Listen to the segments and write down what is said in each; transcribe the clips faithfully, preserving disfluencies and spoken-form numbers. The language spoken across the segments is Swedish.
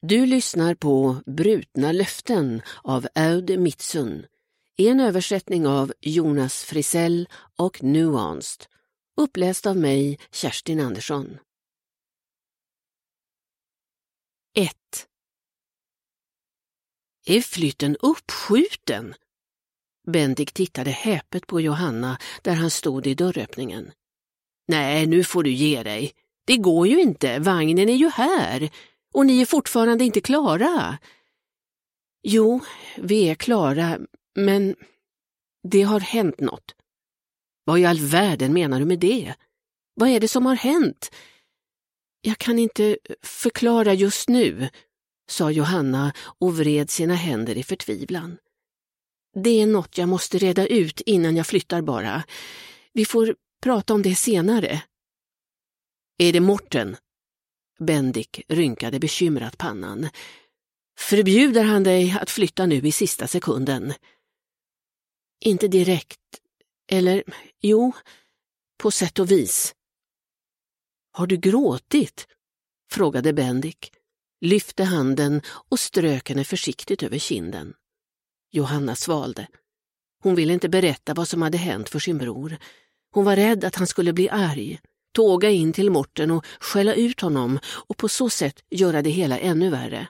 Du lyssnar på Brutna löften av Aude Mitsun, en översättning av Jonas Frisell och Nuanced, uppläst av mig, Kerstin Andersson. ett. Är flytten uppskjuten? Bendik tittade häpet på Johanna där han stod i dörröppningen. Nej, nu får du ge dig. Det går ju inte, vagnen är ju här. Och ni är fortfarande inte klara. Jo, vi är klara, men det har hänt något. Vad i all världen menar du med det? Vad är det som har hänt? Jag kan inte förklara just nu, sa Johanna och vred sina händer i förtvivlan. Det är något jag måste reda ut innan jag flyttar bara. Vi får prata om det senare. Är det Morten? Bendik rynkade bekymrat pannan. Förbjuder han dig att flytta nu i sista sekunden? Inte direkt. Eller, jo, på sätt och vis. Har du gråtit? Frågade Bendik, lyfte handen och strök henne försiktigt över kinden. Johanna svalde. Hon ville inte berätta vad som hade hänt för sin bror. Hon var rädd att han skulle bli arg, tåga in till Morten och skälla ut honom och på så sätt göra det hela ännu värre.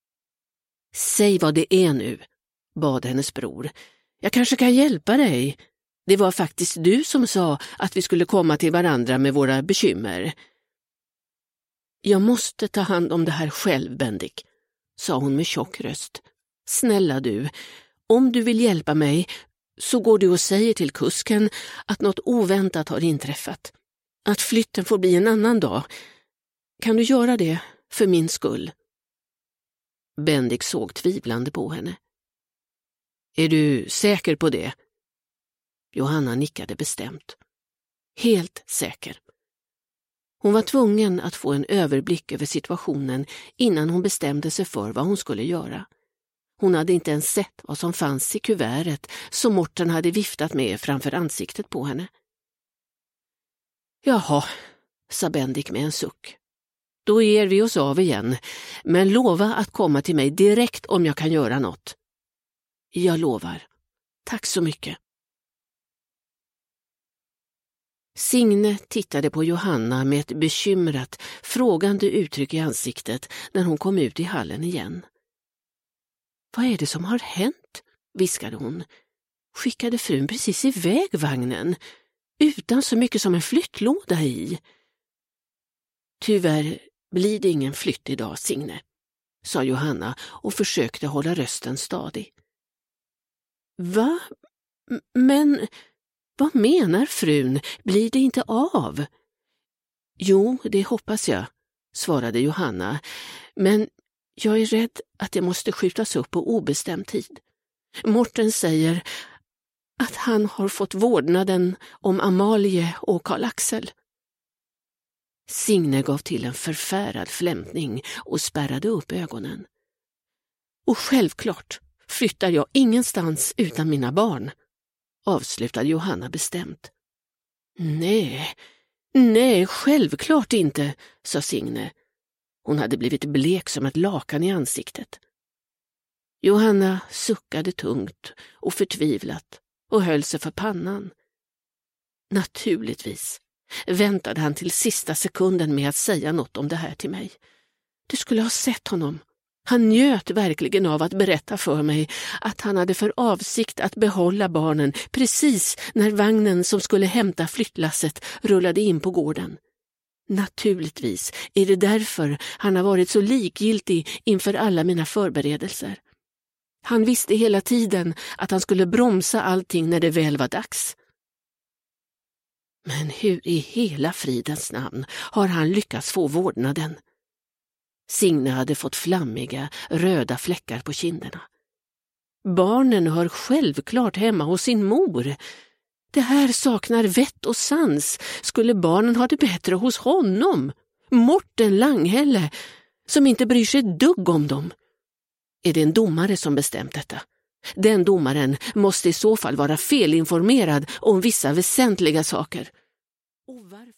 Säg vad det är nu, bad hennes bror. Jag kanske kan hjälpa dig. Det var faktiskt du som sa att vi skulle komma till varandra med våra bekymmer. Jag måste ta hand om det här själv, Bendik, sa hon med tjock röst. Snälla du, om du vill hjälpa mig så går du och säger till kusken att något oväntat har inträffat. Att flytten får bli en annan dag. Kan du göra det för min skull? Bendik såg tvivlande på henne. Är du säker på det? Johanna nickade bestämt. Helt säker. Hon var tvungen att få en överblick över situationen innan hon bestämde sig för vad hon skulle göra. Hon hade inte ens sett vad som fanns i kuvertet som Morten hade viftat med framför ansiktet på henne. Jaha, sa Bendik med en suck. Då ger vi oss av igen, men lova att komma till mig direkt om jag kan göra något. Jag lovar. Tack så mycket. Signe tittade på Johanna med ett bekymrat, frågande uttryck i ansiktet när hon kom ut i hallen igen. Vad är det som har hänt? Viskade hon. Skickade frun precis iväg vagnen, utan så mycket som en flyttlåda i. Tyvärr blir det ingen flytt idag, Signe, sa Johanna och försökte hålla rösten stadig. Va? Men vad menar frun? Blir det inte av? Jo, det hoppas jag, svarade Johanna, men jag är rädd att det måste skjutas upp på obestämd tid. Morten säger att han har fått vårdnaden om Amalie och Karl Axel. Signe gav till en förfärad flämtning och spärrade upp ögonen. Och självklart flyttar jag ingenstans utan mina barn, avslutade Johanna bestämt. Nej, nej, självklart inte, sa Signe. Hon hade blivit blek som ett lakan i ansiktet. Johanna suckade tungt och förtvivlat och höll sig för pannan. Naturligtvis väntade han till sista sekunden med att säga något om det här till mig. Du skulle ha sett honom. Han njöt verkligen av att berätta för mig att han hade för avsikt att behålla barnen precis när vagnen som skulle hämta flyttlasset rullade in på gården. Naturligtvis är det därför han har varit så likgiltig inför alla mina förberedelser. Han visste hela tiden att han skulle bromsa allting när det väl var dags. Men hur i hela fridens namn har han lyckats få vårdnaden? Signe hade fått flammiga, röda fläckar på kinderna. Barnen hör självklart hemma hos sin mor. Det här saknar vett och sans. Skulle barnen ha det bättre hos honom? Morten Langhälle, som inte bryr sig ett dugg om dem. Är det en domare som bestämt detta? Den domaren måste i så fall vara felinformerad om vissa väsentliga saker. Och varför?